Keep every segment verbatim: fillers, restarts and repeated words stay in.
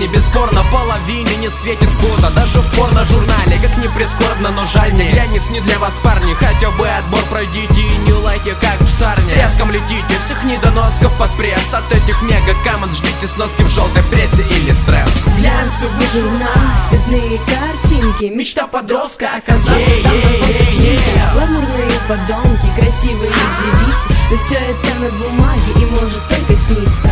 парни, бесспорно половине не светит фото. Даже в порно-журнале, как ни прискорбно, но жаль, не глянец не для вас, парни. Хотя бы отбор пройдите и не лайте, как в сарне. Треском летите, всех недоносков под пресс. От этих мега-команд ждите сноски в желтой прессе или стресс. Глянцевый журнал, цветные картинки, мечта подростка оказаться yeah, там yeah, yeah, yeah. Гламурные подонки, красивые девицы, но все это на бумаге и может только сниться.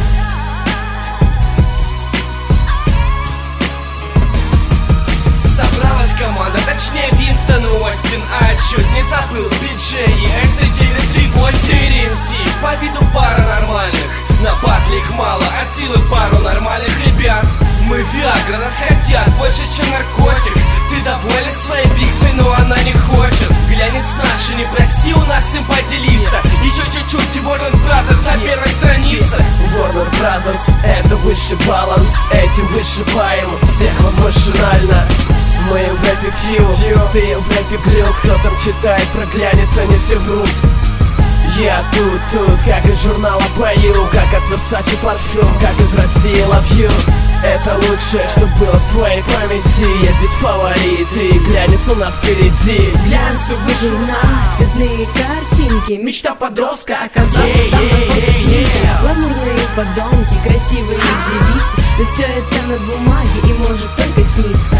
Собралась команда, точнее Винстон и Остин, а чуть не забыл Биджей и Экс три девять три восемь. Четыре эм си, по виду пара нормальных, на батле их мало, от силы пару нормальных ребят. Мы Виагра, нас хотят больше, чем наркотик. Ты доволен своей пиксой, но она не хочет. Глянец наши, не проси у нас им поделиться. Еще чуть-чуть и Warner Brothers на первой странице. Warner Brothers — это высший баланс, этим вышибаем всех вас машинально. Мы в рэпе фью, ты в рэпе грил. Кто там читает про глянец, они все врут. Я тут, тут, как из журнала пою, как от Versace парфюм, как из России Love You. Это лучшее, что было в твоей памяти. Я здесь фаворит, и глянец у нас впереди. Глянцевый журнал, цветные картинки, мечта подростка оказаться yeah, там yeah, yeah, yeah. Гламурные подонки, красивые девицы, но все это на бумаге и может только сниться.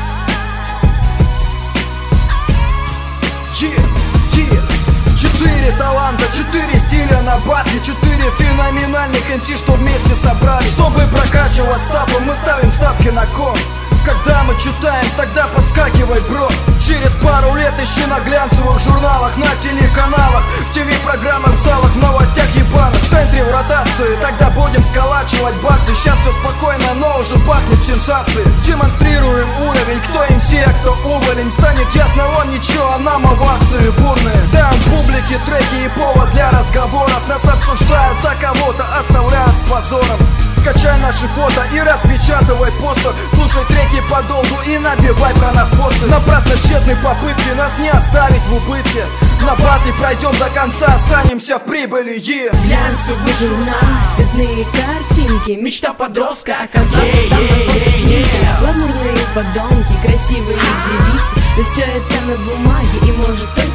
Четыре таланта, четыре стиля на басе, четыре феноменальных эм си, что вместе собрали. Чтобы прокачивать стапы, мы ставим ставки на кон. Когда мы читаем, тогда подскакивай, бро. Через пару лет ищи на глянцевых журналах, на телеканалах, в ТВ-программах, в залах, в новостях ебаных. В центре в ротации, тогда будем сколачивать баксы. Сейчас все спокойно, но уже пахнет сенсацией. Демонстрируем уровень, кто эм си, а кто уволень. Станет ясно, он ничего, а нам овации бурные. Даем публике треки и повод для разговоров. Нас обсуждают, а кого-то оставляют с позором. Качай наши фото и распечатывай постер. Слушай треки подолгу и набивай про нас посты. Напрасно тщетные попытки нас не оставить в убытке. На батле пройдем до конца, останемся в прибыли. yeah. Глянцевый журнал, цветные картинки, мечта подростка оказаться yeah, там yeah, yeah, yeah. Гламурные подонки, красивые девицы, но все это на бумаге и может только